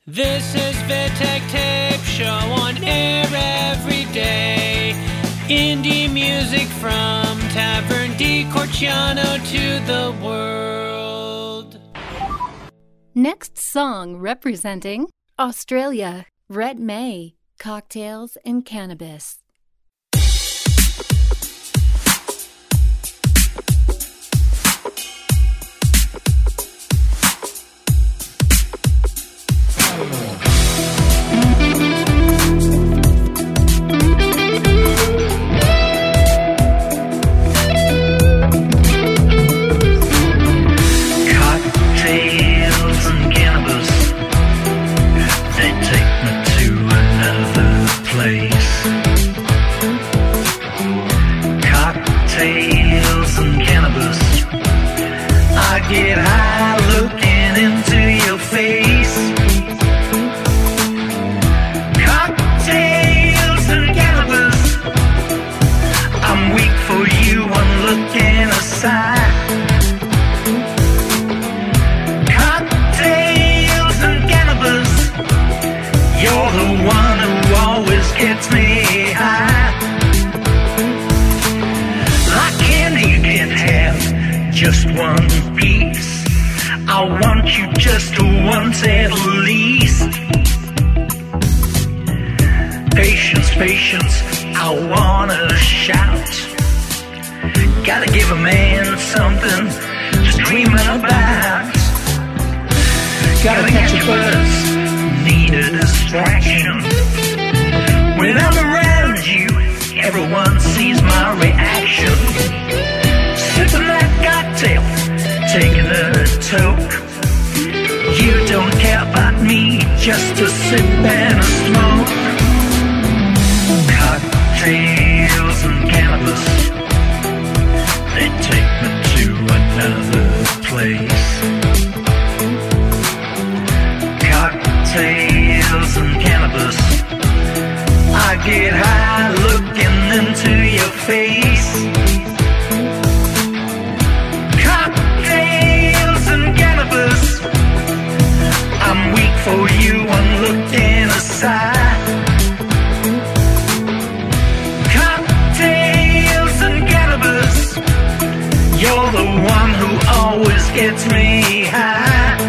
This is Vitek Tape Show on air every day. Indie music from Tavern di Corciano to the world. Next song representing Australia, Brett May, Cocktails and Cannabis. Get high looking into your face. Cocktails and cannabis. I'm weak for you, I'm looking aside. Cocktails and cannabis. You're the one who always gets me high. Like candy you can't have just one piece. I want you just once at least. Patience, patience, I wanna shout. Gotta give a man something to dream about. Gotta catch a buzz, need a distraction. When I'm around you, everyone sees my reaction. Sipping that cocktail, taking a toke. You don't care about me, just a sip and a smoke. Cocktails and cannabis, they take me to another place. Cocktails and cannabis, I get high looking into your face. I'm weak for you, I'm looking aside. Cocktails and cannabis. You're the one who always gets me high.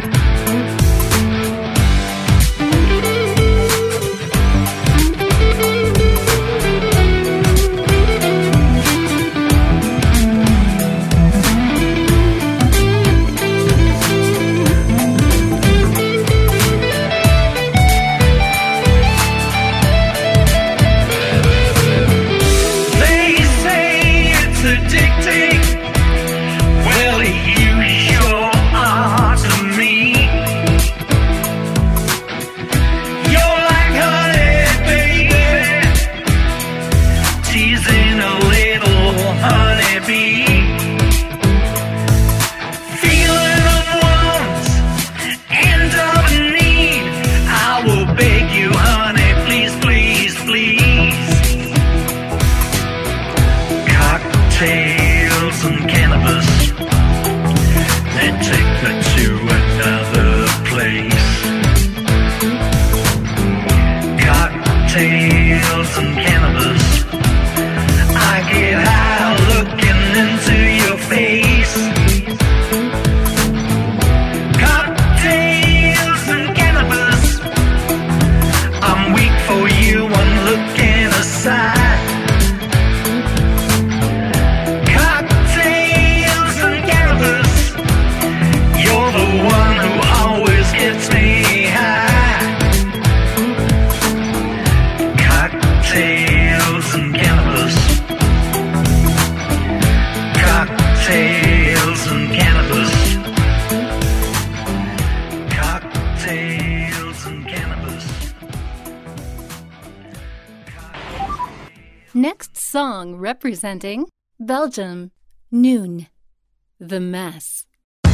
Next song representing Belgium, Noon, The Mess.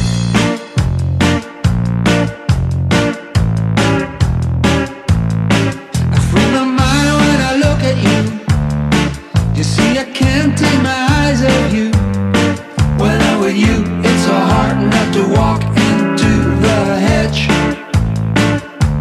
You see, I can't take my eyes off you. When I'm with you, it's so hard not to walk into the hedge.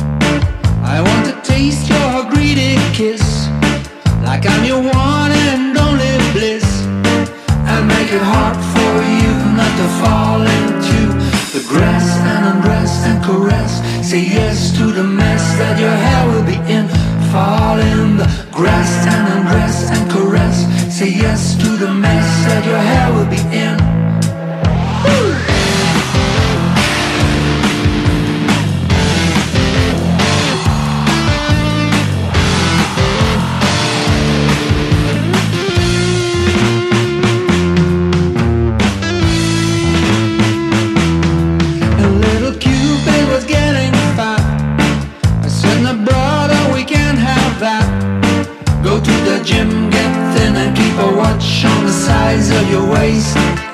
Say yes to the mess that your hair will be in. Fall in the grass and undress and caress. Say yes to the mess that your hair will be in. Gym, get thin and keep a watch on the size of your waist.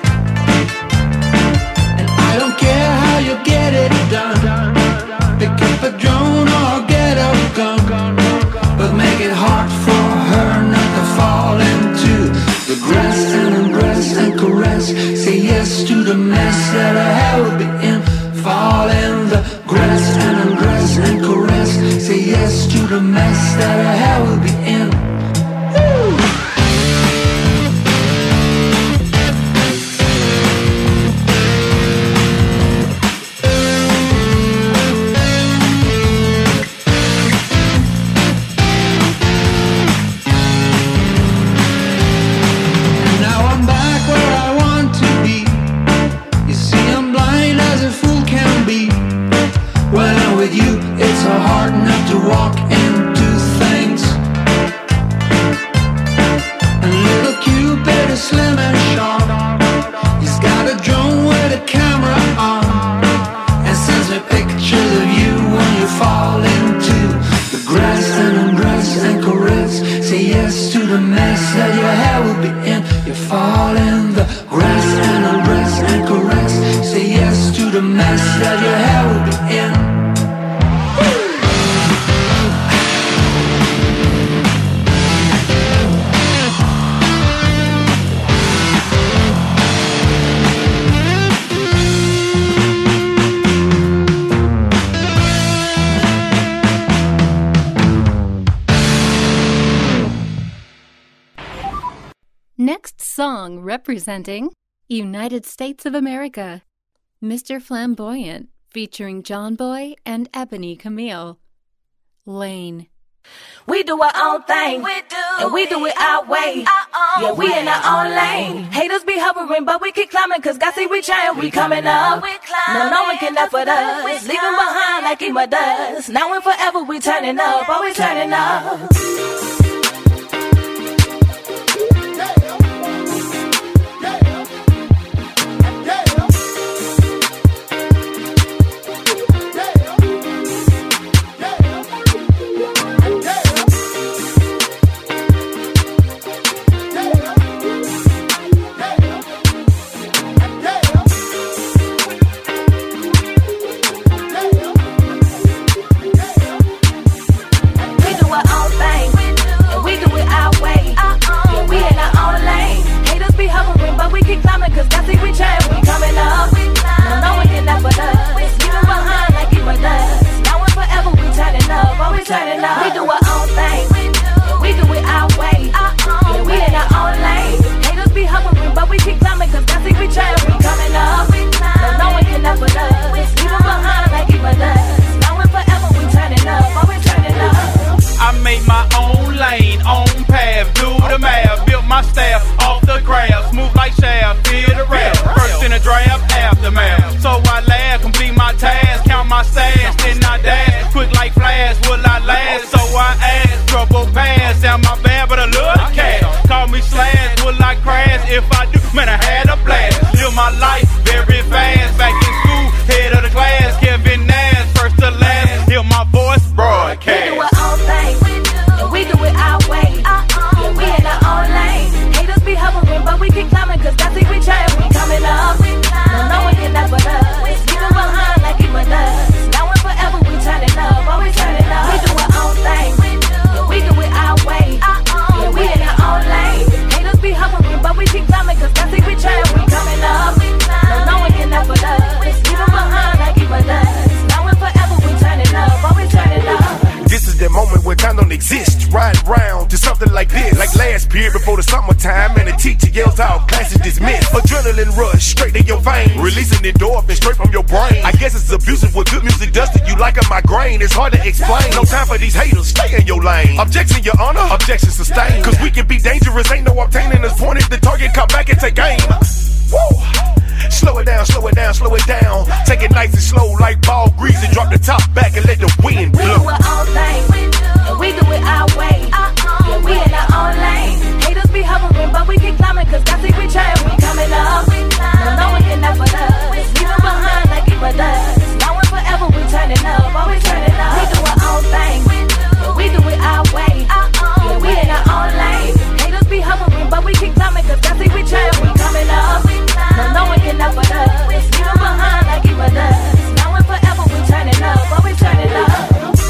And I don't care how you get it done. Pick up a drone or get a gun, but make it hard for her not to fall into the grass and undress and caress. Say yes to the mess that her hair will be in. Fall in the grass and undress and caress. Say yes to the mess that her hair will be in. Walk into things. A little Cupid is slim and sharp. He's got a drone with a camera on, and sends me pictures of you when you fall into the grass and undress and caress. Say yes to the mess that your hair will be in. You fall in the grass and undress and caress. Say yes to the mess that your hair will be in. Next song representing United States of America, Mr. Flamboyant, featuring John Boy and Ebony Camille. Lane. We do our own thing, and we do it our way. Yeah, we in our own lane. Haters be hovering, but we keep climbing, cause God see we trying, we coming up. No one can laugh at us, leaving behind like Ema does. Now and forever we turning up, always turning up. Cause God see we trying, we coming up. No one can laugh at us, leaving behind like Ema does. Now and forever we turning up, always turning up. We do our own thing, we do it our way. Yeah, we in our own lane. Haters be hovering, but we keep climbing, cause God see we trying, we coming up. No one can laugh at us, leaving behind like Ema does. Now and forever we turning up, always turning up. I made my own lane, own path, do the math, built my staff off the grass, smooth like shaft, feel the rap. First in a draft, aftermath. So I laugh, complete my task, count my stash, then I dash, quick like flash, will I last? So I ask, trouble pass, am I bad but I love the cash? Call me slash, will I crash? If I do, man I had a blast. Live my life very fast, back in school, head of the class, Kevin Nash, first to last, hear my voice broadcast. We do our own thing, and we do it our way. Yeah, we in our own lane. Haters be hovering, but we keep climbing, cause God see we trying, we coming up. No one can laugh at us, leaving behind like Ema does. Now and forever we turning up, always turning up. We do our own thing, and we do it our way. Yeah, we in our own lane. Haters be hovering, but we keep climbing, cause God see we trying, we coming up. disappeared before the summertime, and the teacher yells out, class is dismissed. Adrenaline rush straight to your veins, releasing endorphins straight from your brain. I guess it's abusive what good music does to you, like a migraine. It's hard to explain. No time for these haters, stay in your lane. Objection, your honor, objection sustained. Cause we can be dangerous, ain't no obtaining us. Pointed the target, come back and take aim. Woo! Slow it down, slow it down, slow it down. Take it nice and slow like ball grease and drop the top back and let the wind blow. We do our own thing, and we do it our way. Yeah, we in our own lane. Haters be hovering, but we keep climbing, cause God see we trying, we coming up. No one can never us. Leaving behind like it was us. Now and forever we turning up, always turning up. We do our own thing, and we do it our way. Yeah, we in our own lane. Haters be hovering, but we keep climbing, cause God see we trying, we coming up. No one can never us. Leaving behind like it was us. Now and forever we turning up, always turning up.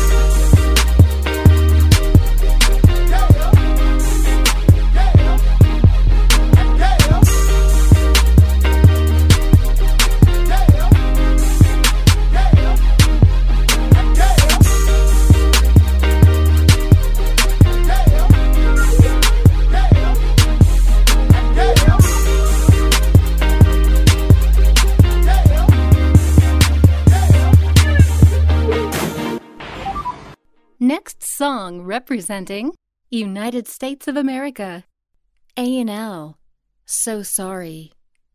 Next song representing United States of America, A&L, So Sorry.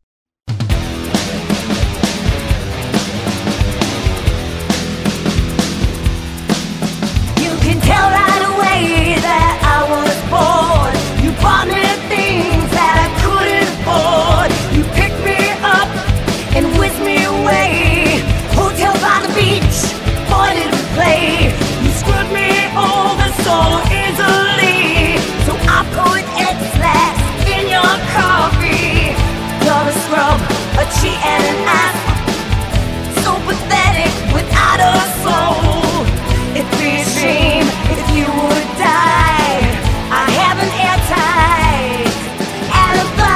You can tell right away that I was bored. You bought me things that I couldn't afford. You picked me up and whisked me away. Hotel by the beach, boy did we play. You screwed me over so easily. So I put X-Lax in your coffee. You're a scrub, a cheat and an ass. So pathetic without a soul. It'd be a shame if you would die. I have an airtight alibi.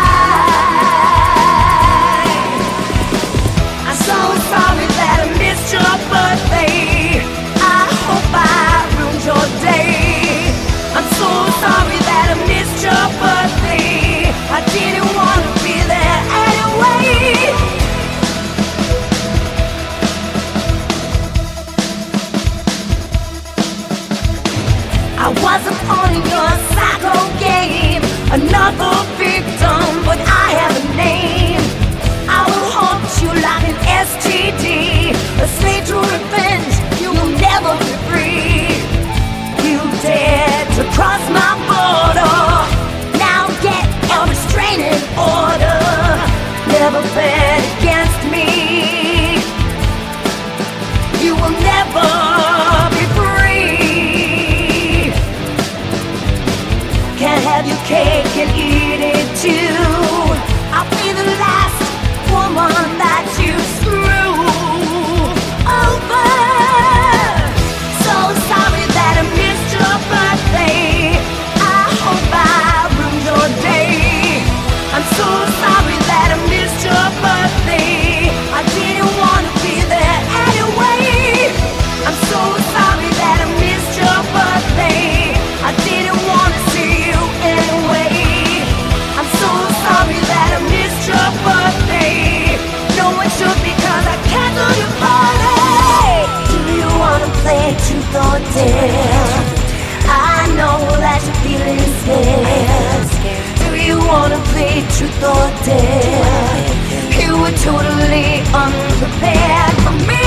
I'm so sorry that I missed your birthday. I hope I ruined your day. I'm so sorry that I missed your birthday. I didn't want to be there anyway. I wasn't on your psycho game, another victim, but I have a name. I will haunt you like an STD, a slave to revenge, you will never be free. You dared to cross my border, now get a restraining order. Never bet against me, you will never be free. Can't have your cake and eat it too. I'll be the last woman that you screw over. So sorry that I missed your birthday. I hope I ruined your day. I'm so sorry that I missed your birthday. I didn't want to be there anyway. I'm so sorry that I missed your birthday. I didn't want to see you anyway. I'm so sorry that I missed your birthday. No one should because I canceled your party. Do you wanna play truth or dare? I know that you're feeling scared. Do you wanna play truth or dare? You were totally unprepared for me.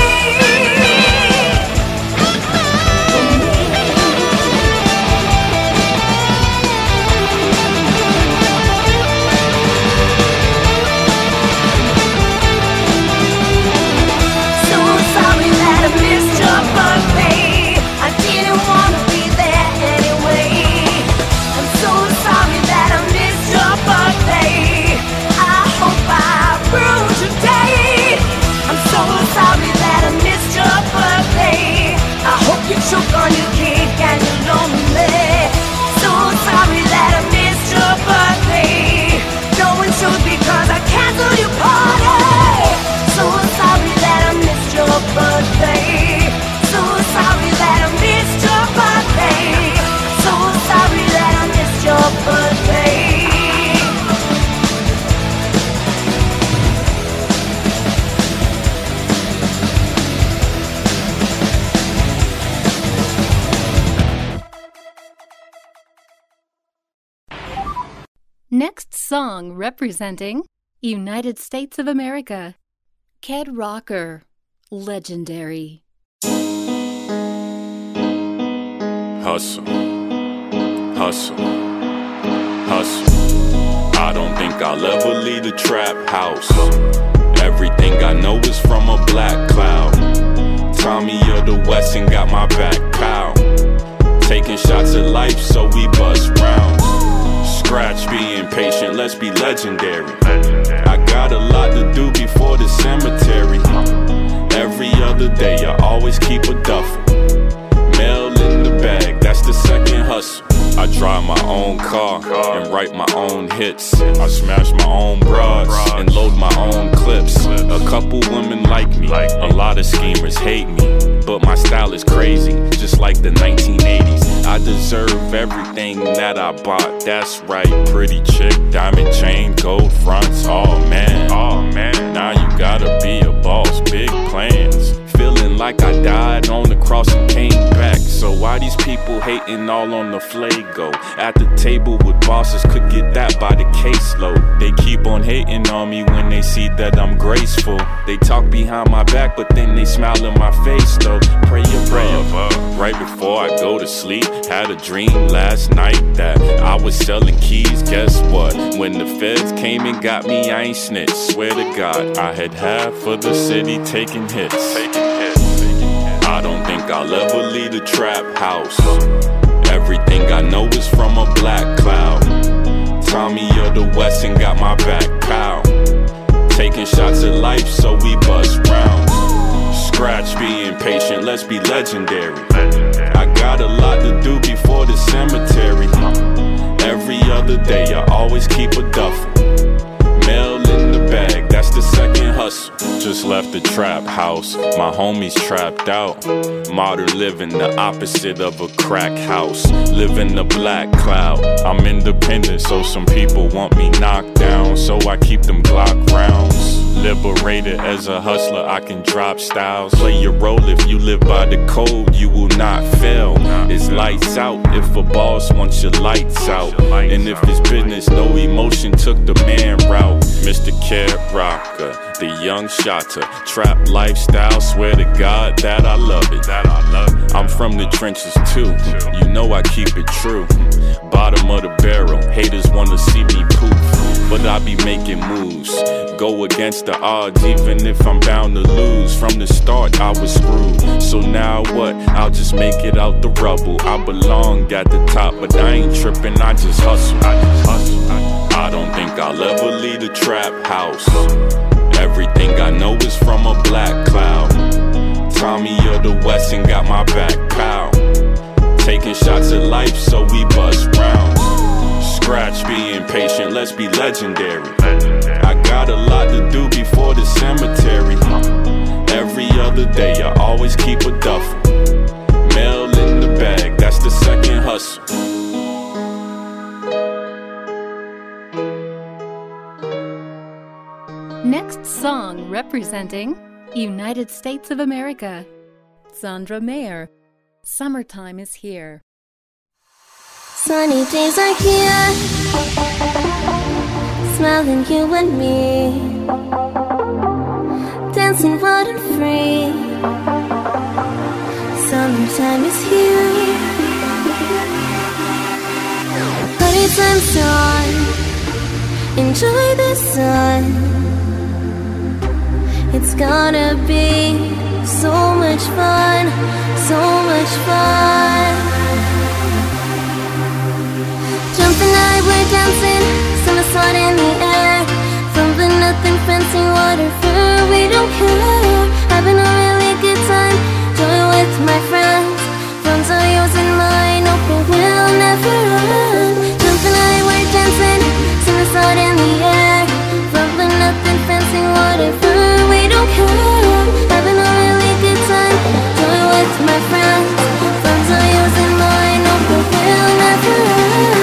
Sorry song representing United States of America. Kid Rocker, Legendary. Hustle, hustle, hustle. I don't think I'll ever leave the trap house. Everything I know is from a black cloud. Tommy of the West and got my back, pow. Taking shots at life, so we bust rounds. Scratch, be impatient, let's be legendary. I got a lot to do before the cemetery. Every other day, I always keep a duffel. Mail in the bag, that's the second hustle. I drive my own car and write my own hits. I smash my own broads and load my own clips. A couple women like me, a lot of schemers hate me, but my style is crazy, just like the 1980s. I deserve everything that I bought, that's right. Pretty chick, diamond chain, gold fronts, oh man, oh man. Now you gotta be a boss, big plans. Feeling like I died on the cross and came back. So why these people hating all on the Flago? At the table with bosses could get that by the caseload. They keep on hating on me when they see that I'm graceful. They talk behind my back, but then they smile in my face though. Pray above. Right before I go to sleep, had a dream last night that I was selling keys. Guess what? When the feds came and got me, I ain't snitch. Swear to God, I had half of the city taking hits. I don't think I'll ever leave the trap house. Everything I know is from a black cloud. Tommy of the West and got my back, pow. Taking shots at life, so we bust rounds. Scratch, be impatient, let's be legendary. I got a lot to do before the cemetery. Every other day, I always keep a duffel. Mail in the bag, that's the second hustle. Just left the trap house, my homies trapped out. Modern living, the opposite of a crack house. Living the black cloud, I'm independent, so some people want me knocked down. So I keep them Glock rounds. Liberated as a hustler, I can drop styles. Play your role if you live by the code, you will not fail. It's lights out if a boss wants your lights out. And if it's business, no emotion took the man route. Mr. Kid Rocker, the young shotter. Trap lifestyle, swear to God that I love it. I'm from the trenches too, you know I keep it true. Bottom of the barrel, haters wanna see me poof, but I be making moves. Go against the odds, even if I'm bound to lose. From the start, I was screwed. So now what? I'll just make it out the rubble. I belong at the top, but I ain't tripping, I just hustle. I don't think I'll ever leave the trap house. Everything I know is from a black cloud. Tommy of the West and got my back, pow. Taking shots at life, so we bust rounds. Scratch, be impatient, let's be legendary. I got a lot to do before the cemetery. Every other day, I always keep a duffel. Mail in the bag, that's the second hustle. Next song representing United States of America. Sandra Mayer, Summertime is Here. Sunny days are here, smiling you and me, dancing wild and free. Summertime is here, party time's on, enjoy the sun. It's gonna be so much fun, so much fun. Jumping high, we're dancing, summer sun in the air. From the nothing fancy whatever, we don't care. Having a really good time, joy with my friends. Funds are yours and mine, hope it will never end. Jumping high, we're dancing, summer sun in the air. From the nothing fancy whatever, we don't care. Having a really good time, joy with my friends. Funds are yours and mine, hope it will never end.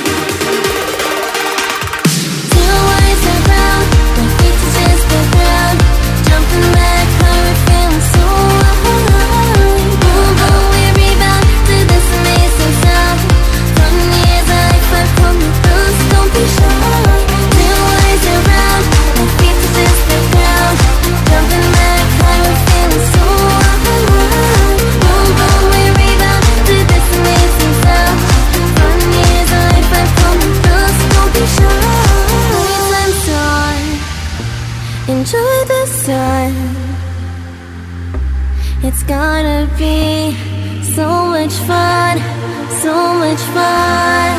Two eyes are brown, my feet is just the ground. the sun. It's gonna be so much fun, so much fun.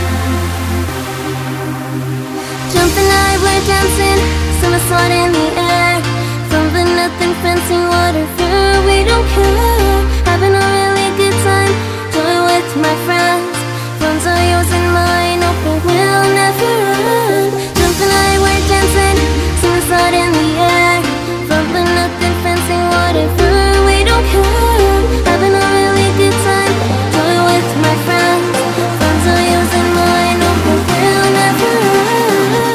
Jumping high, we're dancing, summer sun in the air. From the nothing fancy water fair, we don't care. Having a really good time, joy with my friends. Funds are yours and mine, hope it will never end. Jumping high, we're dancing, summer sun in the air. From the nothing fancy water fair, we don't care. Having a really good time, joy with my friends. Funds are yours and mine, hope it will never end.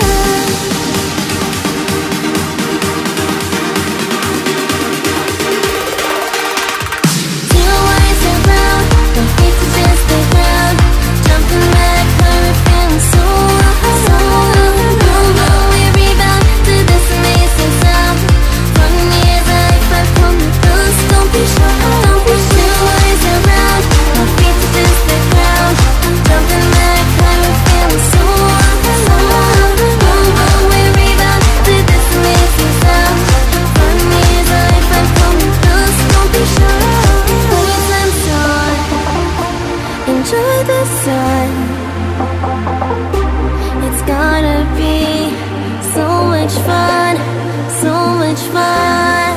Two eyes around, the feet to just the ground. Jumping back, we're feeling so high. Boom, boom, we rebound to this amazing sound. Funny as life, I come with us, don't be shy. Two eyes around, our feet to just the ground. Jumping back, we're feeling so high. Boom, boom, we rebound to this amazing sound. Funny as life, I come with us, don't be shy. Time's on, enjoy the sun. It's gonna be so much fun, so much fun.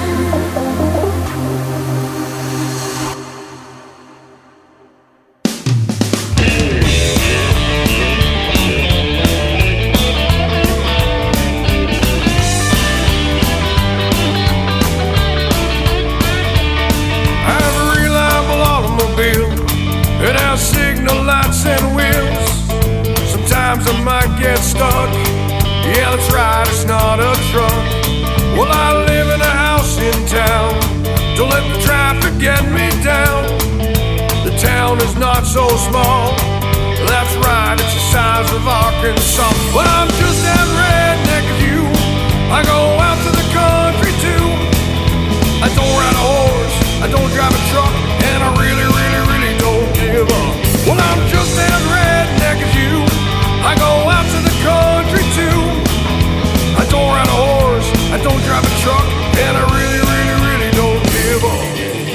I have a reliable automobile. It has signal lights and wheels. Sometimes I might get stuck. Yeah, that's right, it's not a truck. Well, I live in a house in town. Don't let the traffic get me down. The town is not so small. That's right, it's the size of Arkansas. Well, I'm just as redneck as you. I go out to the country too. I don't ride a horse, I don't drive a truck, and I really, really, really don't give up. Well, I'm just as redneck as you. I go out to the country too. I don't ride a horse, I don't drive a truck, and I really, really, really don't give up.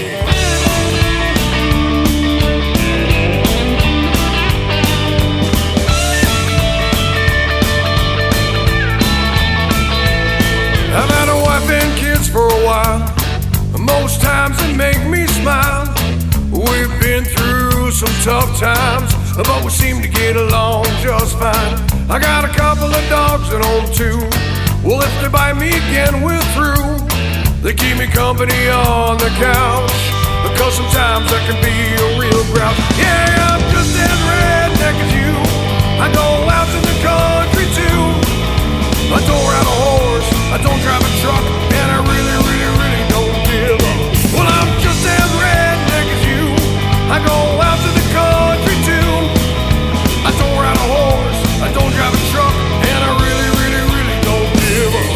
I've had a wife and kids for a while. Most times they make me smile. We've been through some tough times, but we seem to get along just fine. I got a couple of dogs at home too. Well, if they bite me again, we're through. They keep me company on the couch, because sometimes I can be a real grouch. Yeah, I'm just as redneck as you. I go out to the country too. I don't ride a horse, I don't drive a truck, and I really, really, really don't give up. Well, I'm just as redneck as you. I go out to the country too. I don't ride a horse, I don't drive a truck, and I really, really, really don't give up.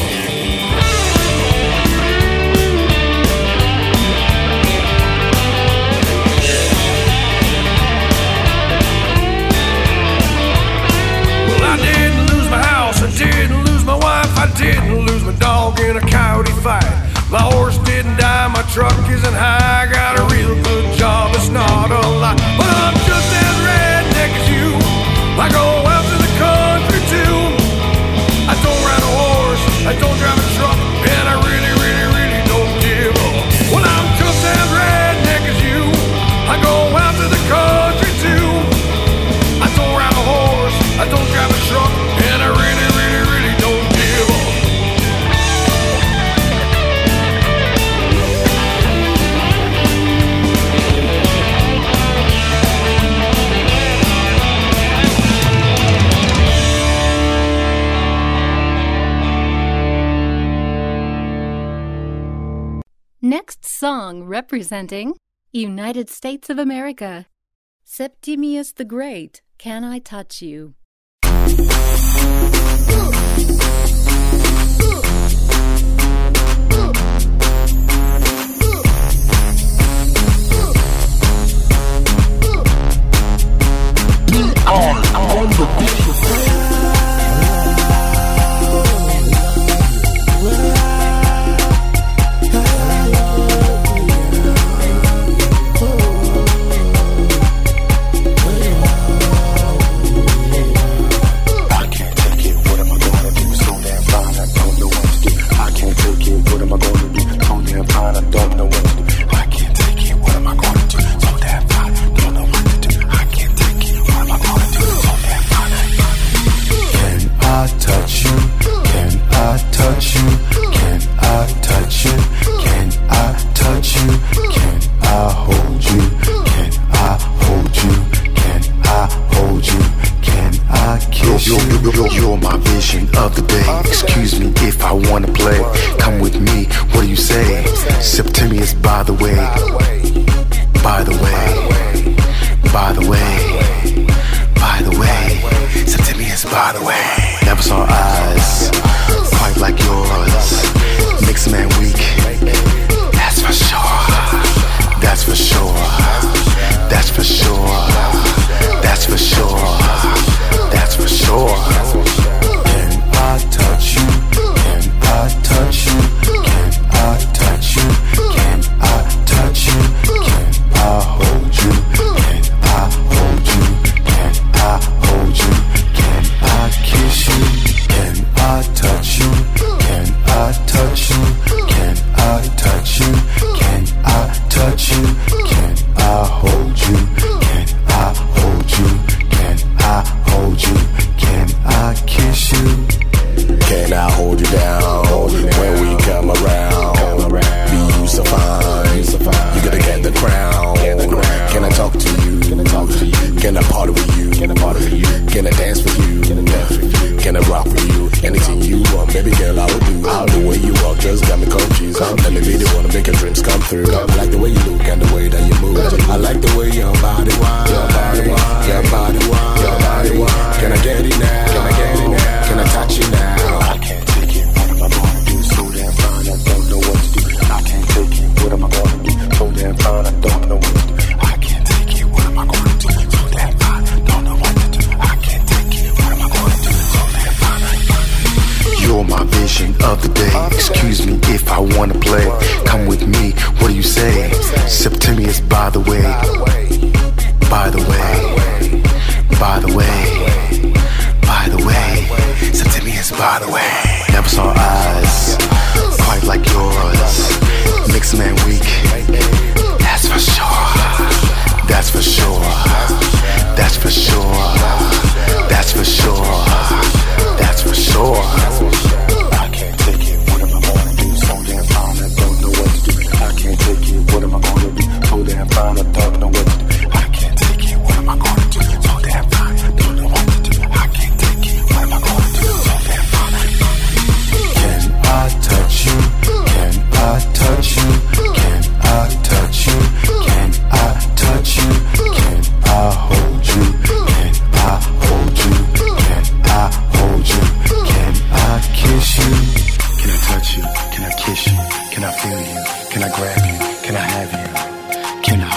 Well, I didn't lose my house, I didn't lose my wife, I didn't lose my dog in a coyote fight. My horse didn't die, my truck isn't high. I got a real good job, it's not a lie. But I'm just as redneck as you. I go out to the country too. I don't ride a horse, I don't drive a truck, and I really, really, really don't give up. Well, I'm just as redneck as you. I go out to the country too. I don't ride a horse, I don't drive a truck, and I really, really, really don't give up. Next song representing United States of America. Septimius the Great, Can I Touch You? On the beat. Septimius, by the way. By the way. By the way. By the way. Septimius, by the way. Never saw eyes quite like yours. Makes a man weak. That's for sure. That's for sure. That's for sure. That's for sure. That's for sure. Can I touch you? Can I touch you? Can I touch you? Can I touch you? Can I hold you? Can I hold you? Can I hold you? Can I kiss you? Can I touch you? Can I touch you? Can I touch you? Can I touch you? Can I hold you? Can I hold you? Can I hold you? Can I kiss you? Can I hold you down when we come around? Be you so fine, you gotta get the crown. Can I talk to you? Can I party with you? Can I dance with you? Can I rock with you? Anything you want, baby girl, I will do. The way you walk just got me confused. Let me be the one to make your dreams come through. I like the way you look and the way that you move. I like the way your body wine. Your body wine. Can I get it now? Can I touch you now? I can't take it. What am I gonna do? So damn fine, I don't know what to do. I can't take it. What am I gonna do? So damn fine, I don't know what to do. I can't take it. What am I gonna do? So damn fine, don't know what to do. I can't take it. What am I gonna do? So damn fine. You're my vision of the day. Excuse me if I wanna play. Come with me. What do you say? Septimius, by the way. By the way. By the way. By the way. Septimius, by the way. Never saw eyes quite like yours. Makes a man weak. That's for sure. That's for sure. That's for sure. That's for sure. That's for sure. I can't take it. What am I gonna do? So damn fine, I don't know what to do. I can't take it. What am I gonna do? So damn fine, I don't know what to do. I can't take it. What am I gonna do? So damn fine, I don't know what to do. I can't take it. What am I gonna do? So damn fine. Can I touch you? Can I touch you? Can I touch you? Can I touch you? Can I hold you? Can I hold you? Can I hold you? Can I kiss you? Can I touch you? Can I kiss you? Can I feel you? Can I grab you? Can I have you? Can I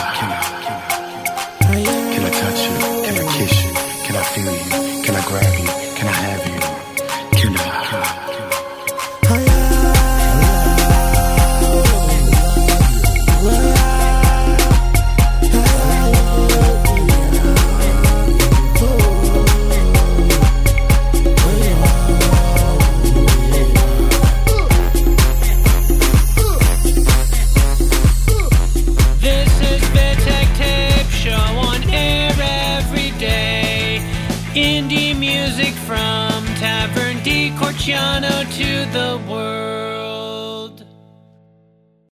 touch you? Can I kiss you? Can I feel you? Can I grab you? Can I have you? Can I? Indie music from Tavern di Corciano to the world.